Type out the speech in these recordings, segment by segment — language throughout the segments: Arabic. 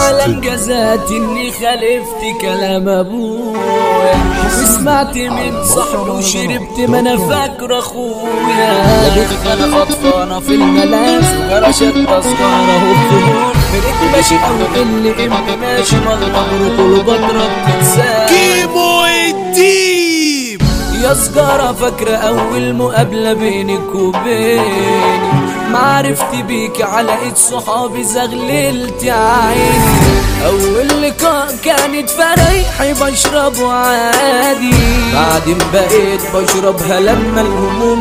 فعلا جزات اني خالفت كلام ابويا، وسمعت من صاحبي وشربت ما انا فاكر اخويا. يا دوخ انا خطفانه في الملاس وجرشت تصغيره وبطنون، فريق ماشي او اللي امتى ماشي مغمر كله بضرب تنساه. كيمو الديب يا سجارة فاكرة أول مقابلة بينك وبيني، معرفتي بيك على ايد صحابي زغللت يا عيني. أول لقاء كانت فريحي بشربه عادي، بعدين بقيت بشربها لما الهموم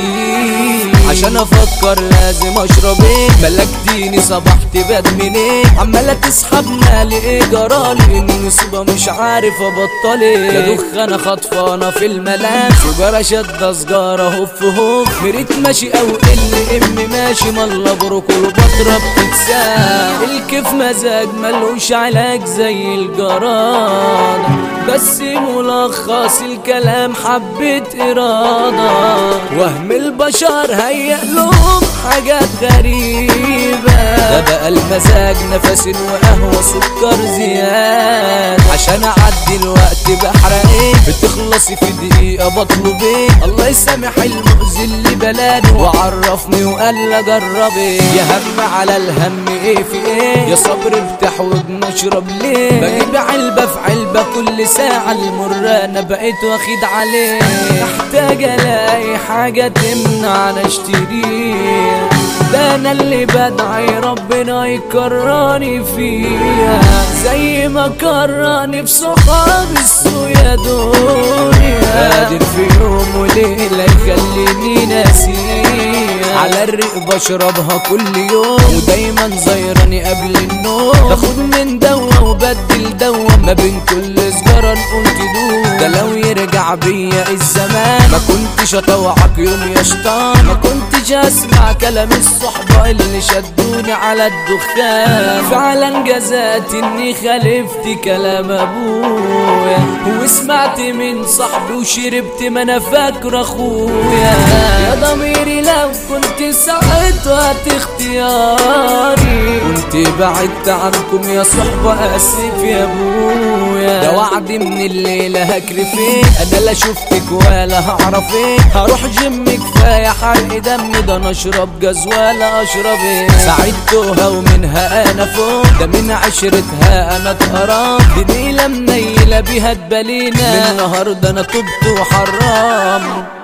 تيجي. عشان أفكر لازم أشرب ايه، ملكتيني صبحت باد منين، عمالة تسحبنا لإيه جرالي، إني مصيبة مش عارف أبطل ايه. يا دوخ أنا خطفانة في الملام سجارة شدة سجارة هوف هوف، مريت ماشي أو اللي إمي ماشي مالله بروكل بضرب تتساب. الكيف مزاج ملوش علاج زي الجرادة، بس ملخص الكلام حبة إرادة، وهم البشر هيأ لهم حاجات غريبة. ده بقى المزاج نفس وقهوة سكر زيادة، عشان أعدي الوقت بحرق ايه، بتخلصي في دقيقة بطلب ايه. الله يسامح المؤذي اللي بلاني وعرفني وقال اجرب ايه. يا هم على الهم ايه في ايه، يا صبر افتح وبنشرب ليه. بجيب علبة في علبة كل ساعة، المر انا بقيت واخد عليه. محتاج الاقي حاجة تمنع انا اشتريها، ده انا اللي بدعي ربنا يكراني فيها، زي ما كراني في صحاب السوق يا دنيا. قادر في يوم وليلة يخليني ناسيها، على الريق بشربها كل يوم ودايما زيراني قبل النوم. باخد من دوا وبدل دوا، ما بين كل سجارة نقول تدوم. ده لو يرجع بيا الزمان ما كنتش اطوعك يوم يا شيطان، ما كنتش اسمع كلام الصحبة اللي شدوني على الدخان. فعلا جزات اني خالفت كلام ابويا، وسمعت من صاحبي وشربت ما انا فاكر اخويا. يا ضميري لو كنت ساعتها اختياري، كنت بعدت عنكم يا صحبة اسف يا ابويا. ده وعدي من الليلة هكري فين، انا لا شفتك ولا هعرفك. هروح جيم كفاية حرق دم، ده انا اشرب جاز ولا اشرب ايه. ساعدتها ومنها انا فوق، ده من عشرتها انا اتقرب. دي نيلة منيلة بيها تبالينا، من النهاردة انا تبت وحرام.